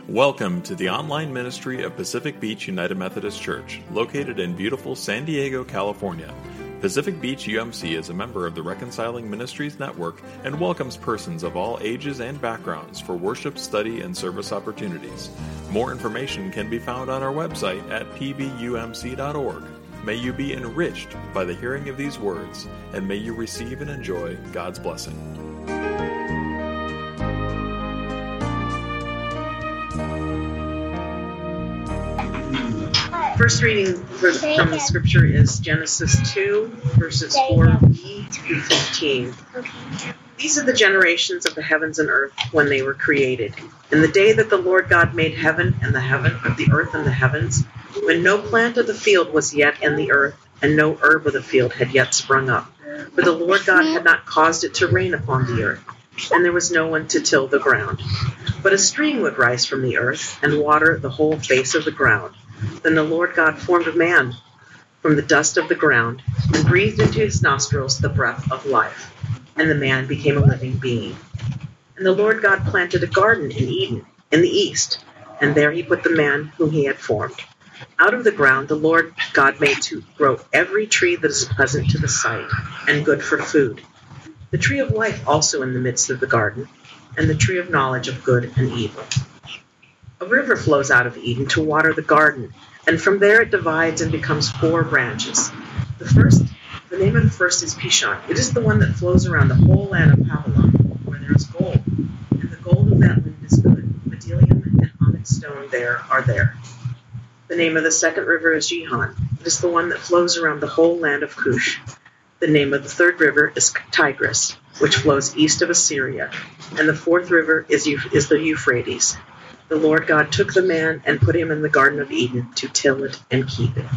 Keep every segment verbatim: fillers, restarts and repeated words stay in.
Welcome to the online ministry of Pacific Beach United Methodist Church, located in beautiful San Diego, California. Pacific Beach U M C is a member of the Reconciling Ministries Network and welcomes persons of all ages and backgrounds for worship, study, and service opportunities. More information can be found on our website at p b u m c dot org. May you be enriched by the hearing of these words, and may you receive and enjoy God's blessing. First reading for, from the scripture is Genesis two, verses four b through fifteen. These are the generations of the heavens and earth when they were created. In the day that the Lord God made heaven and the heaven of the earth and the heavens, when no plant of the field was yet in the earth, and no herb of the field had yet sprung up, for the Lord God had not caused it to rain upon the earth, and there was no one to till the ground. But a stream would rise from the earth and water the whole face of the ground. Then the Lord God formed a man from the dust of the ground and breathed into his nostrils the breath of life, and the man became a living being. And the Lord God planted a garden in Eden in the east, and there he put the man whom he had formed. Out of the ground the Lord God made to grow every tree that is pleasant to the sight and good for food, the tree of life also in the midst of the garden, and the tree of knowledge of good and evil. A river flows out of Eden to water the garden, and from there it divides and becomes four branches. The first, the name of the first is Pishon. It is the one that flows around the whole land of Havilah, where there is gold, and the gold of that land is good. Bdellium and onyx stone there are there. The name of the second river is Gihon. It is the one that flows around the whole land of Cush. The name of the third river is Tigris, which flows east of Assyria, and the fourth river is, is the Euphrates. The Lord God took the man and put him in the Garden of Eden to till it and keep it.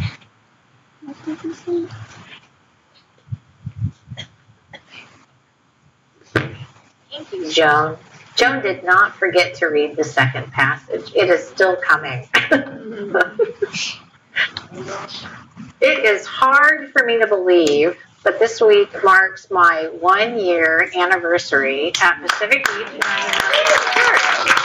Thank you, Joan. Joan did not forget to read the second passage. It is still coming. It is hard for me to believe, but this week marks my one-year anniversary at Pacific Beach United Methodist Church.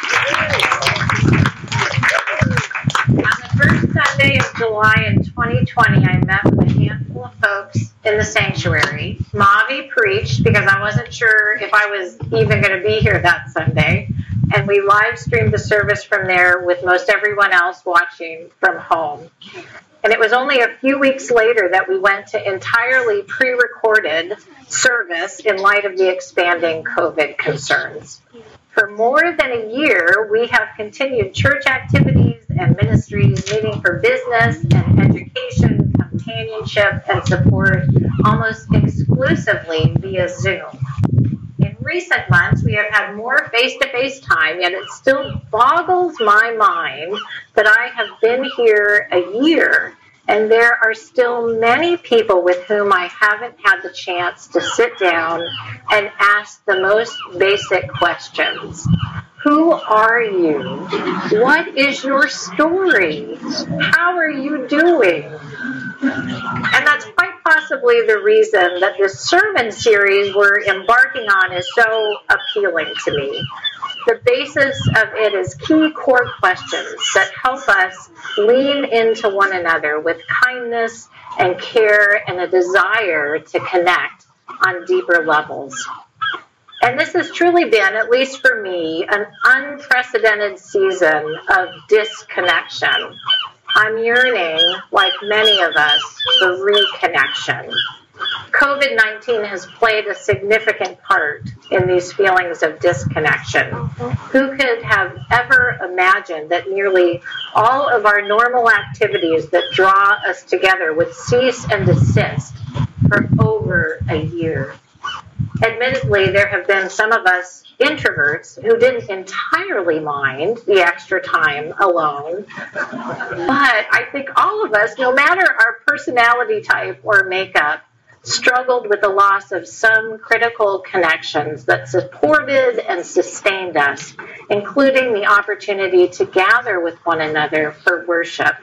On the first Sunday of July in twenty twenty, I met with a handful of folks in the sanctuary. Mavi preached because I wasn't sure if I was even going to be here that Sunday, and we live streamed the service from there with most everyone else watching from home. And it was only a few weeks later that we went to entirely pre-recorded service in light of the expanding COVID concerns. For more than a year, we have continued church activities and ministries, meeting for business and education, companionship, and support almost exclusively via Zoom. In recent months, we have had more face-to-face time, yet it still boggles my mind that I have been here a year, and there are still many people with whom I haven't had the chance to sit down and ask the most basic questions. Who are you? What is your story? How are you doing? And that's quite possibly the reason that this sermon series we're embarking on is so appealing to me. The basis of it is key core questions that help us lean into one another with kindness and care and a desire to connect on deeper levels. And this has truly been, at least for me, an unprecedented season of disconnection. I'm yearning, like many of us, for reconnection. COVID nineteen has played a significant part in these feelings of disconnection. Who could have ever imagined that nearly all of our normal activities that draw us together would cease and desist for over a year? Admittedly, there have been some of us introverts who didn't entirely mind the extra time alone. But I think all of us, no matter our personality type or makeup, struggled with the loss of some critical connections that supported and sustained us, including the opportunity to gather with one another for worship.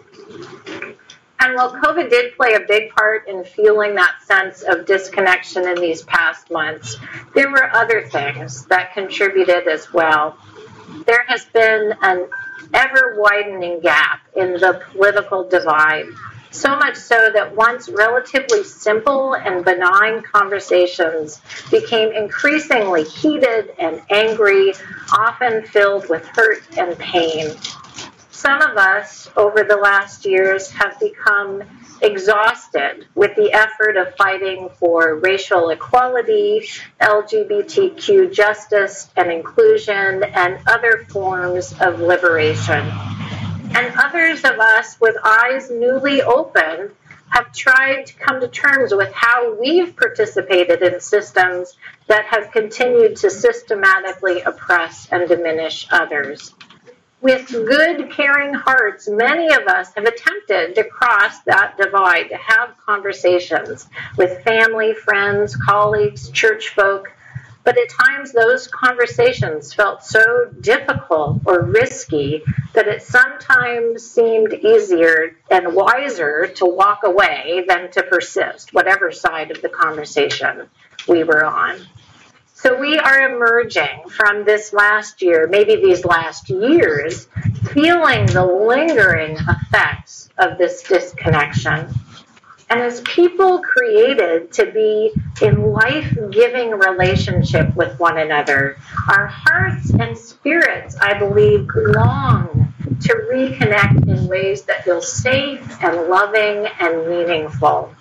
And while COVID did play a big part in feeling that sense of disconnection in these past months, there were other things that contributed as well. there has been an ever-widening gap in the political divide, so much so that once relatively simple and benign conversations became increasingly heated and angry, often filled with hurt and pain. Some of us, over the last years, have become exhausted with the effort of fighting for racial equality, L G B T Q justice and inclusion, and other forms of liberation. And others of us, with eyes newly opened, have tried to come to terms with how we've participated in systems that have continued to systematically oppress and diminish others. With good, caring hearts, many of us have attempted to cross that divide, to have conversations with family, friends, colleagues, church folk. But at times those conversations felt so difficult or risky that it sometimes seemed easier and wiser to walk away than to persist, whatever side of the conversation we were on. So we are emerging from this last year, maybe these last years, feeling the lingering effects of this disconnection. And as people created to be in life-giving relationship with one another, our hearts and spirits, I believe, long to reconnect in ways that feel safe and loving and meaningful.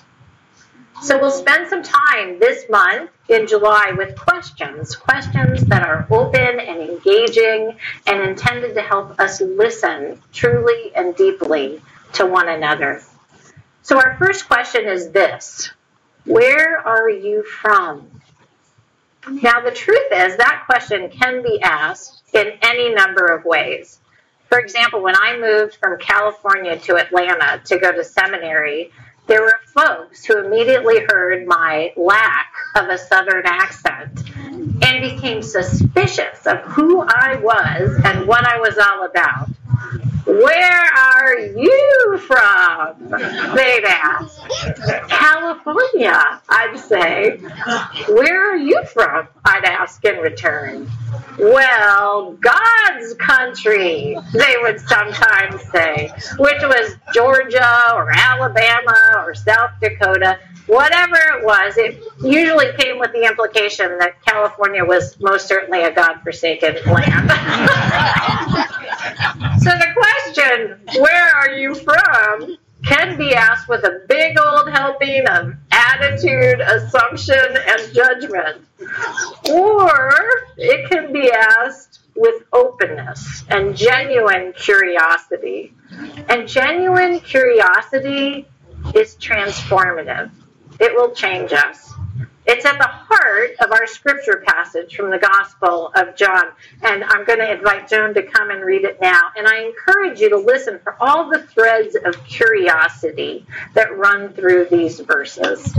So we'll spend some time this month in July with questions, questions that are open and engaging and intended to help us listen truly and deeply to one another. So our first question is this: where are you from? Now the truth is that question can be asked in any number of ways. For example, when I moved from California to Atlanta to go to seminary, there were folks who immediately heard my lack of a Southern accent and became suspicious of who I was and what I was all about. Where are you from? They'd ask. California, I'd say. Where are you from? I'd ask in return. Well, God's country, they would sometimes say, which was Georgia or Alabama or South Dakota. Whatever it was, it usually came with the implication that California was most certainly a God-forsaken land. So the question, where are you from, can be asked with a big old helping of attitude, assumption, and judgment. Or it can be asked with openness and genuine curiosity. And genuine curiosity is transformative. It will change us. It's at the heart of our scripture passage from the Gospel of John. And I'm going to invite Joan to come and read it now. And I encourage you to listen for all the threads of curiosity that run through these verses.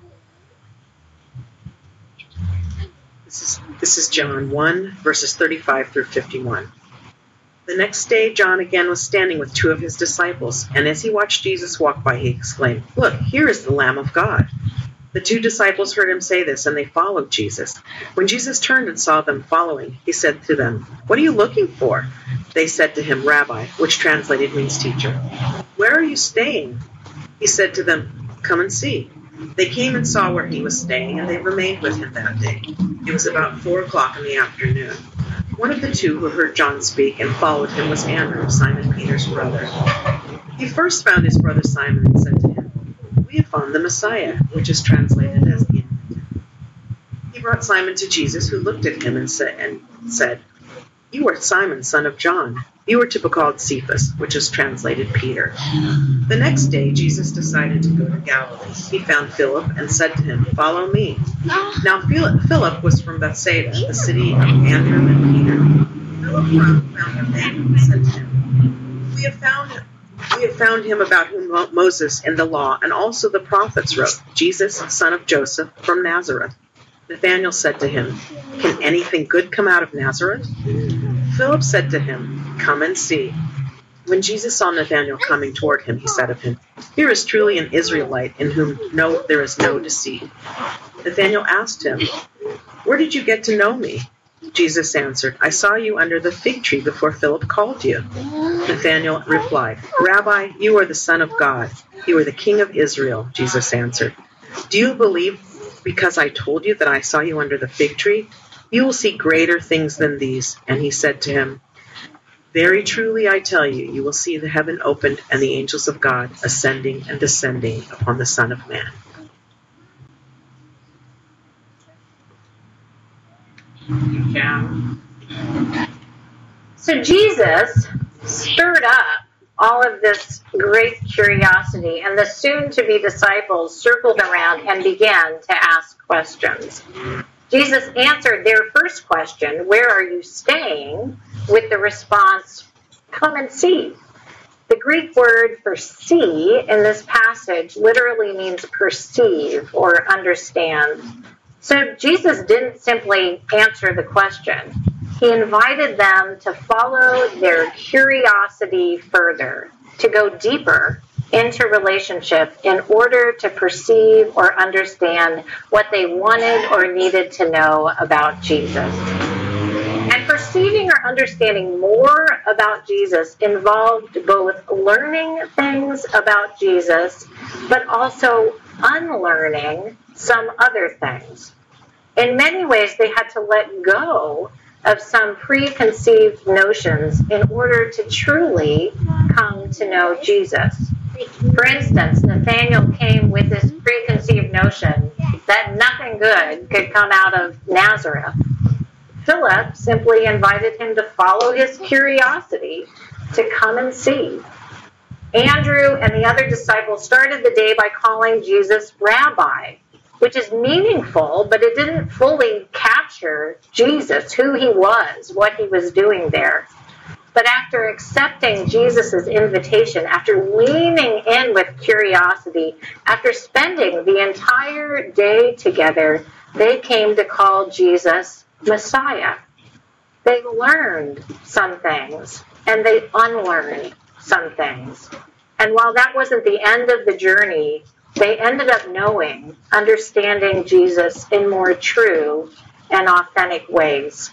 This is, this is John one, verses thirty-five through fifty-one. The next day, John again was standing with two of his disciples. And as he watched Jesus walk by, he exclaimed, "Look, here is the Lamb of God." The two disciples heard him say this, and they followed Jesus. When Jesus turned and saw them following, he said to them, "What are you looking for?" They said to him, "Rabbi," which translated means teacher. "Where are you staying?" He said to them, "Come and see." They came and saw where he was staying, and they remained with him that day. It was about four o'clock in the afternoon. One of the two who heard John speak and followed him was Andrew, Simon Peter's brother. He first found his brother Simon and said to him, "We have found the Messiah," which is translated as the Anointed. He brought Simon to Jesus, who looked at him and said, and said, "You are Simon, son of John. You are to be called Cephas," which is translated Peter. The next day, Jesus decided to go to Galilee. He found Philip and said to him, "Follow me." Now Philip was from Bethsaida, the city of Andrew and Peter. Philip found him and said to him, "We have found him. We have found him about whom Moses in the law and also the prophets wrote, Jesus, son of Joseph, from Nazareth." Nathanael said to him, "Can anything good come out of Nazareth?" Philip said to him, "Come and see." When Jesus saw Nathanael coming toward him, he said of him, "Here is truly an Israelite in whom no there is no deceit." Nathanael asked him, "Where did you get to know me?" Jesus answered, I saw you under the fig tree before Philip called you. Nathanael replied, Rabbi, you are the Son of God. You are the King of Israel, Jesus answered. Do you believe because I told you that I saw you under the fig tree? You will see greater things than these. And he said to him, Very truly I tell you, you will see the heaven opened and the angels of God ascending and descending upon the Son of Man. Yeah. So Jesus stirred up all of this great curiosity, and the soon-to-be disciples circled around and began to ask questions. Jesus answered their first question, where are you staying, with the response, come and see. The Greek word for see in this passage literally means perceive or understand. So Jesus didn't simply answer the question. He invited them to follow their curiosity further, to go deeper into relationship in order to perceive or understand what they wanted or needed to know about Jesus. And perceiving or understanding more about Jesus involved both learning things about Jesus, but also unlearning some other things. In many ways, they had to let go of some preconceived notions in order to truly come to know Jesus. For instance, Nathanael came with this preconceived notion that nothing good could come out of Nazareth. Philip simply invited him to follow his curiosity, to come and see. Andrew and the other disciples started the day by calling Jesus Rabbi, which is meaningful, but it didn't fully capture Jesus, who he was, what he was doing there. But after accepting Jesus' invitation, after leaning in with curiosity, after spending the entire day together, they came to call Jesus Messiah. They learned some things, and they unlearned some things. And while that wasn't the end of the journey, they ended up knowing, understanding Jesus in more true and authentic ways.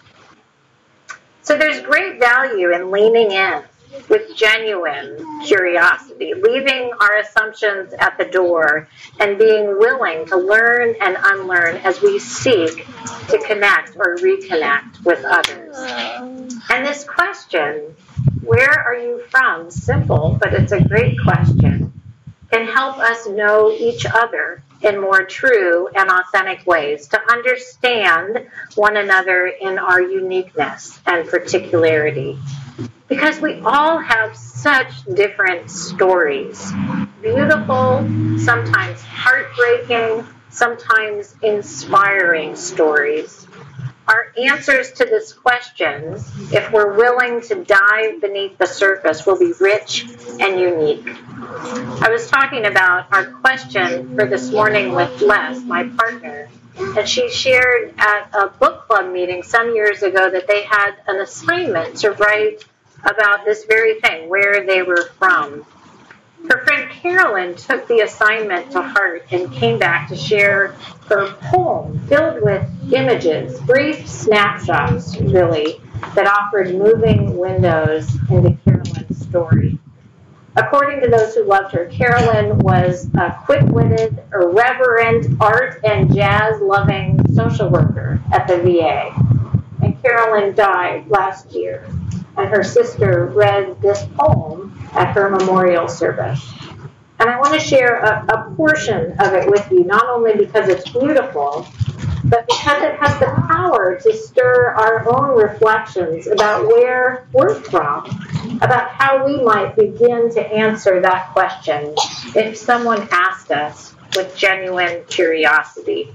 So there's great value in leaning in with genuine curiosity, leaving our assumptions at the door and being willing to learn and unlearn as we seek to connect or reconnect with others. And this question, where are you from? Simple, but it's a great question. Can help us know each other in more true and authentic ways, to understand one another in our uniqueness and particularity. Because we all have such different stories. Beautiful, sometimes heartbreaking, sometimes inspiring stories. Our answers to this question, if we're willing to dive beneath the surface, will be rich and unique. I was talking about our question for this morning with Les, my partner, and she shared at a book club meeting some years ago that they had an assignment to write about this very thing, where they were from. Her friend Carolyn took the assignment to heart and came back to share her poem filled with images, brief snapshots, really, that offered moving windows into Carolyn's story. According to those who loved her, Carolyn was a quick-witted, irreverent, art and jazz-loving social worker at the V A. And Carolyn died last year, and her sister read this poem at her memorial service. And I want to share a, a portion of it with you, not only because it's beautiful, but because it has the power to stir our own reflections about where we're from, about how we might begin to answer that question if someone asked us with genuine curiosity.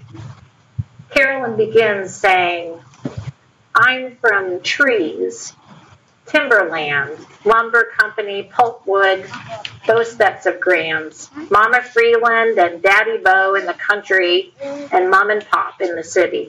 Carolyn begins saying, I'm from trees, timberland, lumber company, pulpwood, those sets of grams, Mama Freeland and Daddy Bo in the country, and Mom and Pop in the city.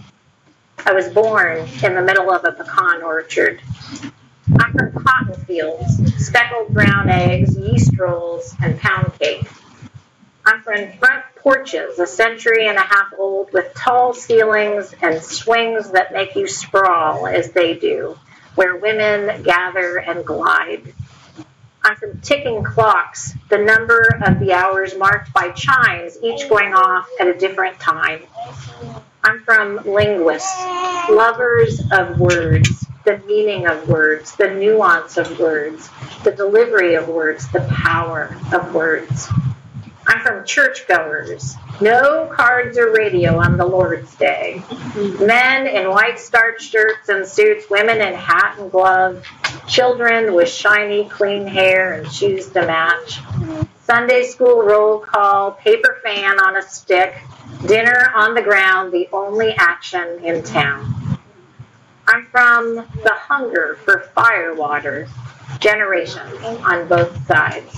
I was born in the middle of a pecan orchard. I'm from cotton fields, speckled brown eggs, yeast rolls, and pound cake. I'm from front porches, a century and a half old, with tall ceilings and swings that make you sprawl as they do, where women gather and glide. I'm from ticking clocks, the number of the hours marked by chimes, each going off at a different time. I'm from linguists, lovers of words, the meaning of words, the nuance of words, the delivery of words, the power of words. I'm from churchgoers, no cards or radio on the Lord's Day. Men in white starched shirts and suits, women in hat and glove, children with shiny, clean hair and shoes to match. Sunday school roll call, paper fan on a stick, dinner on the ground, the only action in town. I'm from the hunger for firewater, generations on both sides.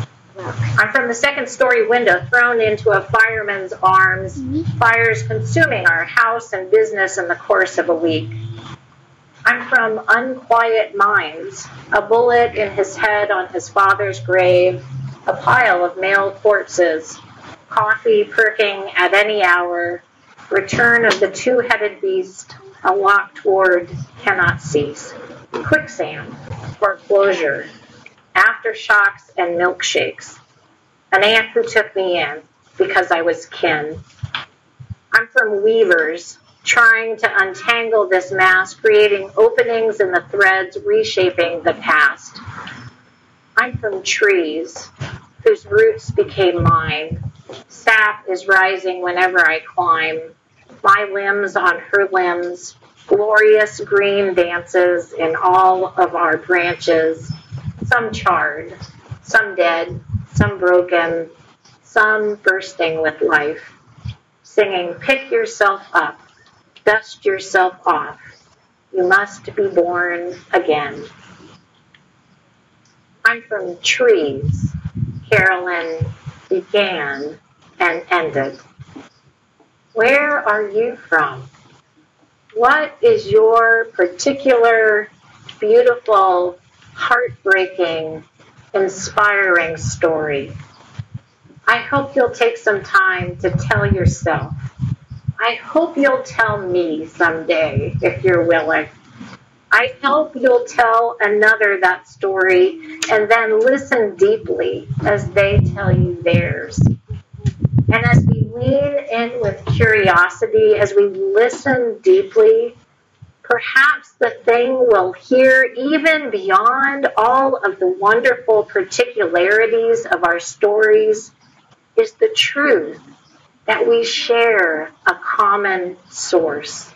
I'm from the second story window thrown into a fireman's arms, fires consuming our house and business in the course of a week. I'm from unquiet minds, a bullet in his head on his father's grave, a pile of male corpses, coffee perking at any hour, return of the two-headed beast, a locked ward cannot cease, quicksand, foreclosure, aftershocks and milkshakes, an aunt who took me in because I was kin. I'm from weavers, trying to untangle this mass, creating openings in the threads, reshaping the past. I'm from trees, whose roots became mine. Sap is rising whenever I climb, my limbs on her limbs, glorious green dances in all of our branches, some charred, some dead, some broken, some bursting with life, singing, pick yourself up, dust yourself off, you must be born again. I'm from trees, Carolyn began and ended. Where are you from? What is your particular, beautiful, heartbreaking, inspiring story? I hope you'll take some time to tell yourself. I hope you'll tell me someday, if you're willing. I hope you'll tell another that story and then listen deeply as they tell you theirs. And as we lean in with curiosity, as we listen deeply, perhaps the thing we'll hear, even beyond all of the wonderful particularities of our stories, is the truth that we share a common source.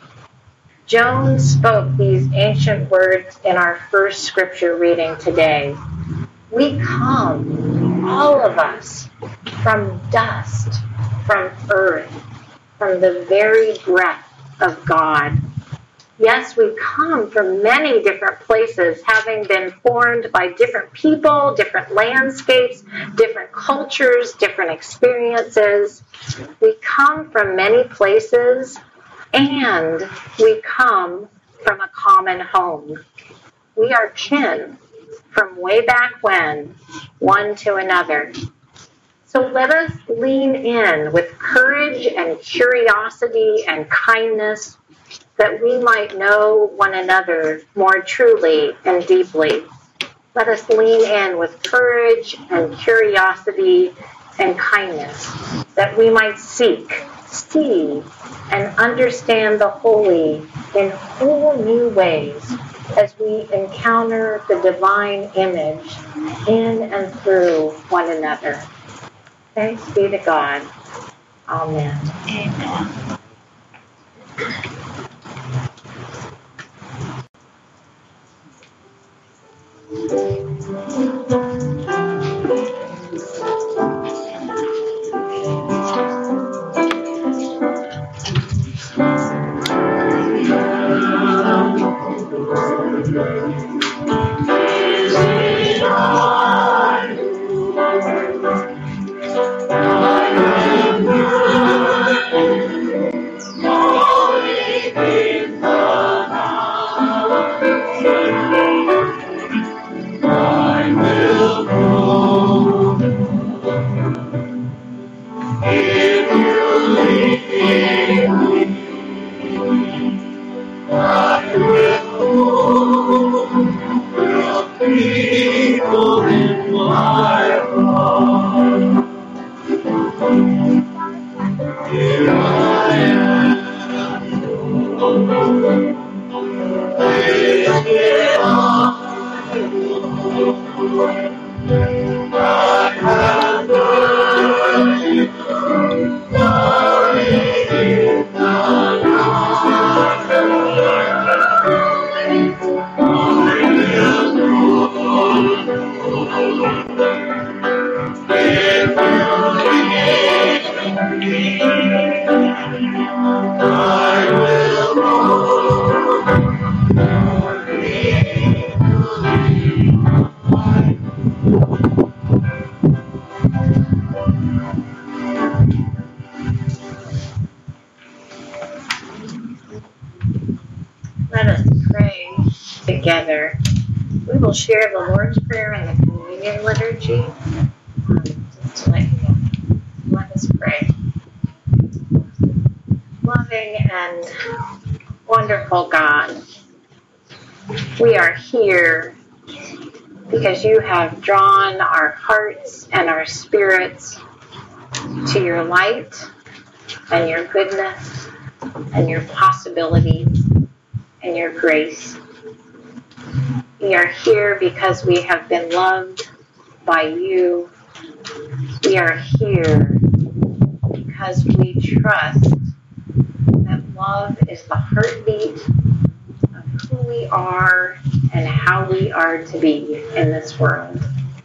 Joan spoke these ancient words in our first scripture reading today. We come, all of us, from dust, from earth, from the very breath of God. Yes, we come from many different places, having been formed by different people, different landscapes, different cultures, different experiences. We come from many places, and we come from a common home. We are kin from way back when, one to another. So let us lean in with courage and curiosity and kindness, that we might know one another more truly and deeply. Let us lean in with courage and curiosity and kindness, that we might seek, see, and understand the holy in whole new ways as we encounter the divine image in and through one another. Thanks be to God. Amen. Amen. Let us pray together. We will share the Lord's Prayer and the Communion Liturgy. Um, just to let you know. Let us pray. Loving and wonderful God, we are here because you have drawn our hearts and our spirits to your light and your goodness and your possibilities and your grace. We are here because we have been loved by you. We are here because we trust that love is the heartbeat of who we are and how we are to be in this world.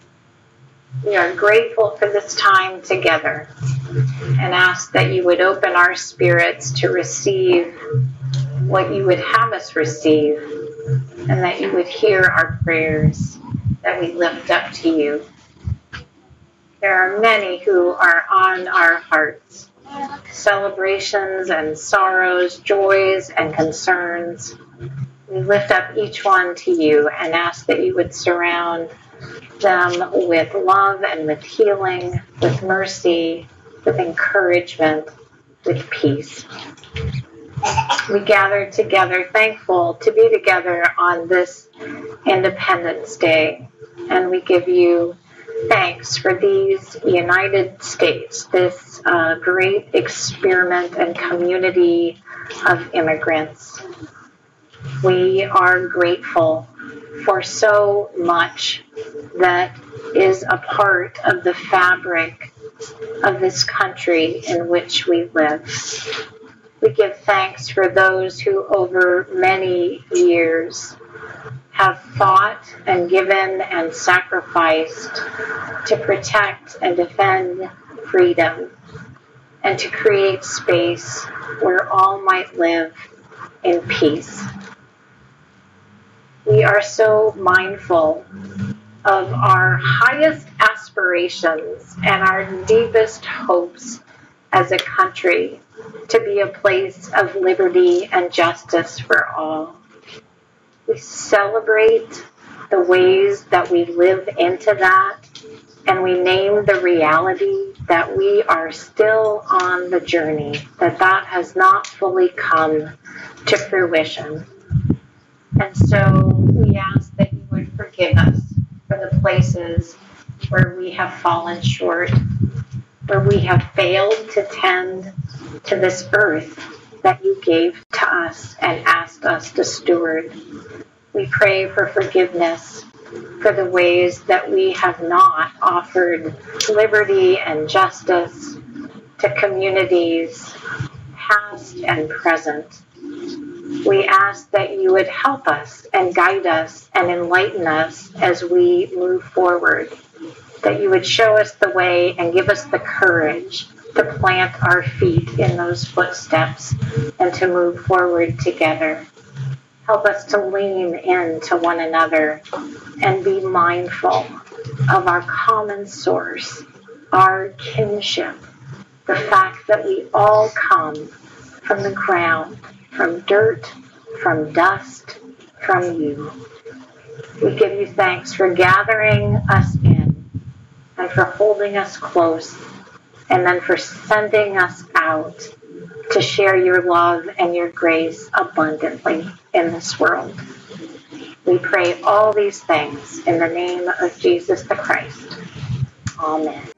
We are grateful for this time together and ask that you would open our spirits to receive what you would have us receive, and that you would hear our prayers that we lift up to you. There are many who are on our hearts, celebrations and sorrows, joys and concerns. We lift up each one to you and ask that you would surround them with love and with healing, with mercy, with encouragement, with peace. We gather together, thankful to be together on this Independence Day, and we give you thanks for these United States, this uh, great experiment and community of immigrants. We are grateful for so much that is a part of the fabric of this country in which we live. We give thanks for those who over many years have fought and given and sacrificed to protect and defend freedom and to create space where all might live in peace. We are so mindful of our highest aspirations and our deepest hopes as a country to be a place of liberty and justice for all. We celebrate the ways that we live into that, and we name the reality that we are still on the journey, that that has not fully come to fruition. And so we ask that you would forgive us for the places where we have fallen short, where we have failed to tend to this earth that you gave to us and asked us to steward. We pray for forgiveness for the ways that we have not offered liberty and justice to communities past and present. We ask that you would help us and guide us and enlighten us as we move forward, that you would show us the way and give us the courage to plant our feet in those footsteps and to move forward together. Help us to lean into one another and be mindful of our common source, our kinship, the fact that we all come from the ground, from dirt, from dust, from you. We give you thanks for gathering us in and for holding us close, and then for sending us out to share your love and your grace abundantly in this world. We pray all these things in the name of Jesus the Christ. Amen.